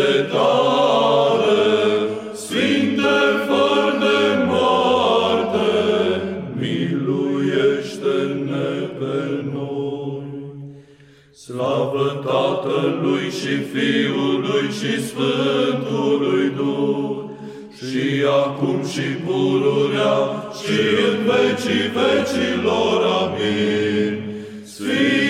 tare, Sfinte fără de moarte, miluiește-ne pe noi. Slavă Tatălui și Fiului și Sfântului Duh, și acum și pururea și în vecii vecilor. Amin. Sfinte